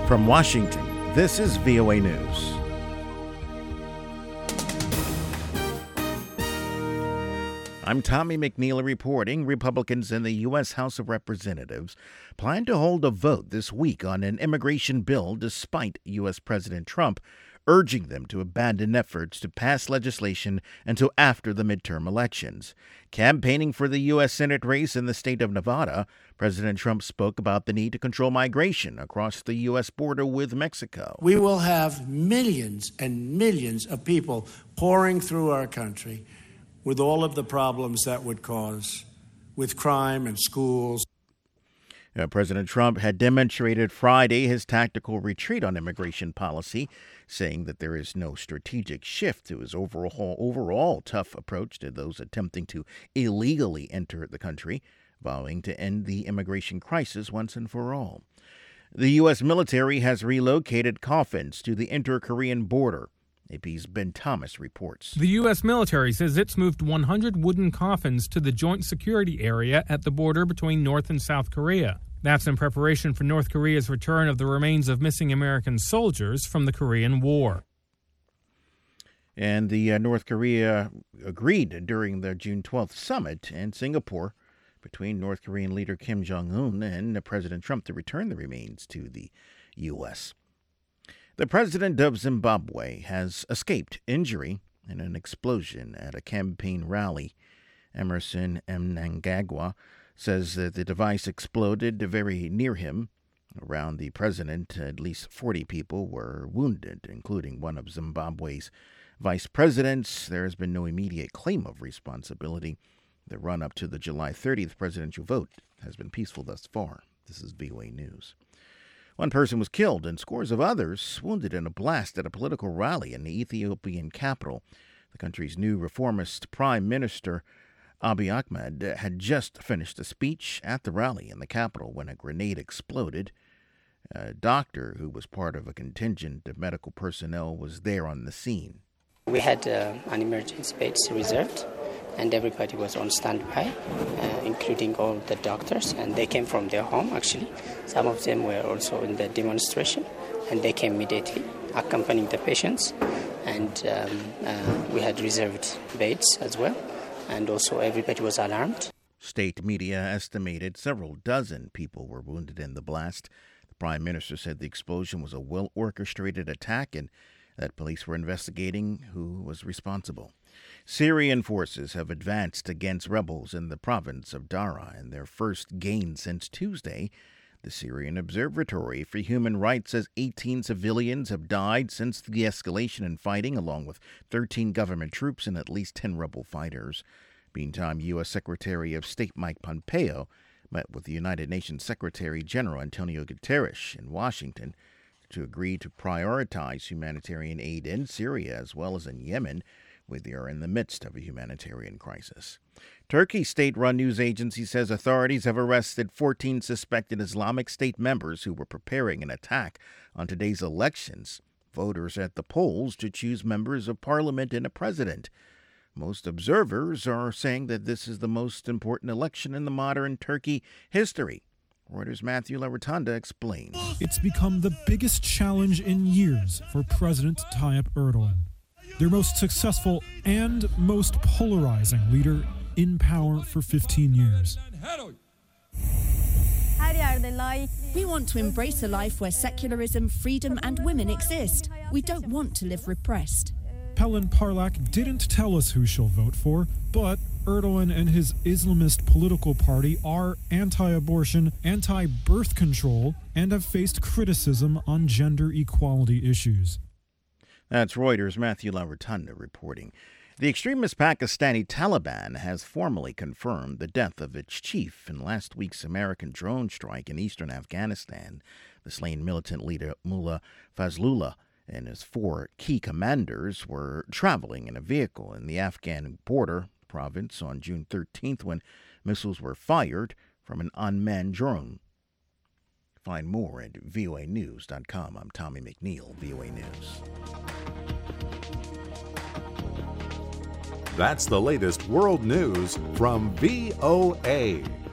From Washington, this is VOA News. I'm Tommy McNeil reporting. Republicans in the U.S. House of Representatives plan to hold a vote this week on an immigration bill despite U.S. President Trump urging them to abandon efforts to pass legislation until after the midterm elections. Campaigning for the U.S. Senate race in the state of Nevada, President Trump spoke about the need to control migration across the U.S. border with Mexico. We will have millions and millions of people pouring through our country with all of the problems that would cause, with crime and schools. President Trump had demonstrated Friday his tactical retreat on immigration policy, saying that there is no strategic shift to his overall tough approach to those attempting to illegally enter the country, vowing to end the immigration crisis once and for all. The U.S. military has relocated coffins to the inter-Korean border. AP's Ben Thomas reports. The U.S. military says it's moved 100 wooden coffins to the joint security area at the border between North and South Korea. That's in preparation for North Korea's return of the remains of missing American soldiers from the Korean War. And the North Korea agreed during the June 12th summit in Singapore between North Korean leader Kim Jong-un and President Trump to return the remains to the U.S. The president of Zimbabwe has escaped injury in an explosion at a campaign rally. Emerson Mnangagwa says that the device exploded very near him. Around the president, at least 40 people were wounded, including one of Zimbabwe's vice presidents. There has been no immediate claim of responsibility. The run-up to the July 30th presidential vote has been peaceful thus far. This is VOA News. One person was killed and scores of others wounded in a blast at a political rally in the Ethiopian capital. The country's new reformist prime minister, Abiy Ahmed, had just finished a speech at the rally in the capital when a grenade exploded. A doctor who was part of a contingent of medical personnel was there on the scene. We had an emergency bed reserved, and everybody was on standby, including all the doctors, and they came from their home, actually. Some of them were also in the demonstration, and they came immediately, accompanying the patients, and we had reserved beds as well, and also everybody was alarmed. State media estimated several dozen people were wounded in the blast. The prime minister said the explosion was a well-orchestrated attack and that police were investigating who was responsible. Syrian forces have advanced against rebels in the province of Daraa in their first gain since Tuesday. The Syrian Observatory for Human Rights says 18 civilians have died since the escalation in fighting, along with 13 government troops and at least 10 rebel fighters. Meantime, U.S. Secretary of State Mike Pompeo met with the United Nations Secretary General Antonio Guterres in Washington to agree to prioritize humanitarian aid in Syria as well as in Yemen, where they are in the midst of a humanitarian crisis. Turkey's state-run news agency says authorities have arrested 14 suspected Islamic State members who were preparing an attack on today's elections. Voters at the polls to choose members of parliament and a president. Most observers are saying that this is the most important election in the modern Turkey history. Reuters' Matthew LaRotanda explains. It's become the biggest challenge in years for President Tayyip Erdogan, their most successful and most polarizing leader in power for 15 years. We want to embrace a life where secularism, freedom, and women exist. We don't want to live repressed. Pelin Parlak didn't tell us who she'll vote for, but Erdogan and his Islamist political party are anti-abortion, anti-birth control, and have faced criticism on gender equality issues. That's Reuters' Matthew LaRotanda reporting. The extremist Pakistani Taliban has formally confirmed the death of its chief in last week's American drone strike in eastern Afghanistan. The slain militant leader Mullah Fazlullah and his 4 key commanders were traveling in a vehicle in the Afghan border province on June 13th when missiles were fired from an unmanned drone. Find more at voanews.com. I'm Tommy McNeil, VOA News. That's the latest world news from VOA.